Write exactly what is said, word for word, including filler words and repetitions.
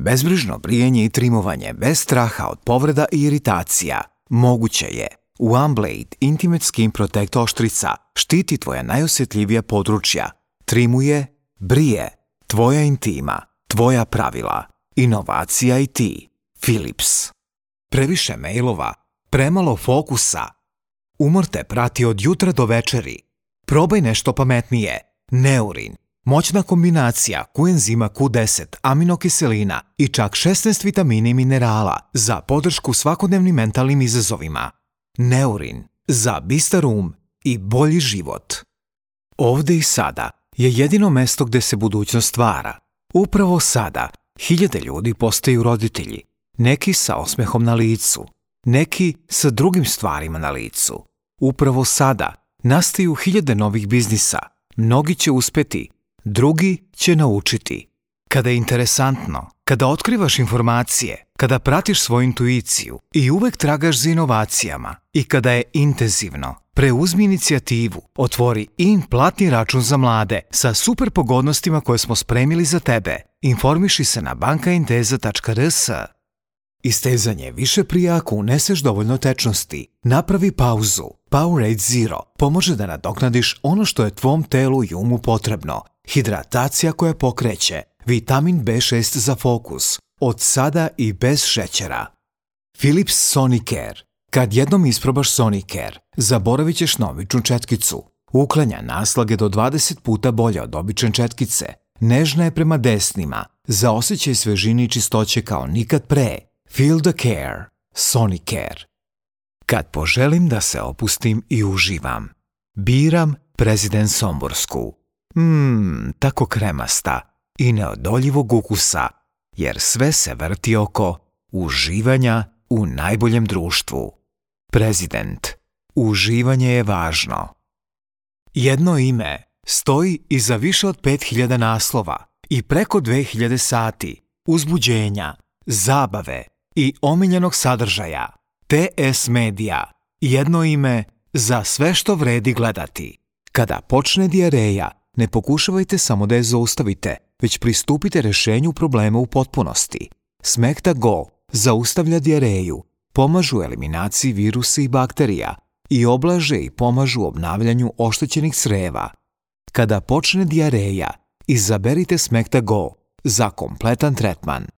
Bezbrižno brijanje i trimovanje bez straha od povreda i iritacija moguće je. OneBlade Intimate Skin Protect oštrica štiti tvoja najosjetljivija područja, trimuje, brije, tvoja intima, tvoja pravila, inovacija i ti. Philips. Previše mailova, premalo fokusa. Umor te prati od jutra do večeri. Probaj nešto pametnije. Neurin. Moćna kombinacija koenzima Q deset, aminokiselina i čak šesnaest vitamina i minerala za podršku svakodnevnim mentalnim izazovima. Neurin. Za bistar um i bolji život. Ovde i sada je jedino mesto gde se budućnost stvara. Upravo sada hiljade ljudi postaju roditelji. Neki sa osmehom na licu. Neki sa drugim stvarima na licu. Upravo sada nastaju hiljade novih biznisa. Mnogi će uspeti, drugi će naučiti. Kada je interesantno, kada otkrivaš informacije, kada pratiš svoju intuiciju i uvek tragaš za inovacijama i kada je intenzivno, preuzmi inicijativu, otvori in platni račun za mlade sa super pogodnostima koje smo spremili za tebe. Informiši se na bankainteza tačka r s. Istezanje više prije ako uneseš dovoljno tečnosti. Napravi pauzu. Powerade Zero pomože da nadoknadiš ono što je tvom telu i umu potrebno. Hidratacija koja pokreće. Vitamin B šest za fokus. Od sada i bez šećera. Philips Sonicare. Kad jednom isprobaš Sonicare, zaboravit ćeš na običnu četkicu. Uklanja naslage do dvadeset puta bolje od obične četkice. Nežna je prema desnima. Za osjećaj svežine i čistoće kao nikad pre. Feel the care. Sonicare. Kad poželim da se opustim i uživam, biram Prezident Somborsku. Mmm, tako kremasta i neodoljivog ukusa, jer sve se vrti oko uživanja u najboljem društvu. Prezident. Uživanje je važno. Jedno ime stoji iza više od pet hiljada naslova i preko dve hiljade sati uzbuđenja, zabave i omiljenog sadržaja. T S Media. Jedno ime za sve što vredi gledati. Kada počne dijareja, ne pokušavajte samo da je zaustavite, već pristupite rešenju problema u potpunosti. Smecta-Go zaustavlja dijareju, pomažu eliminaciji virusa i bakterija i oblaže i pomažu obnavljanju oštećenih creva. Kada počne dijareja, izaberite Smecta-Go za kompletan tretman.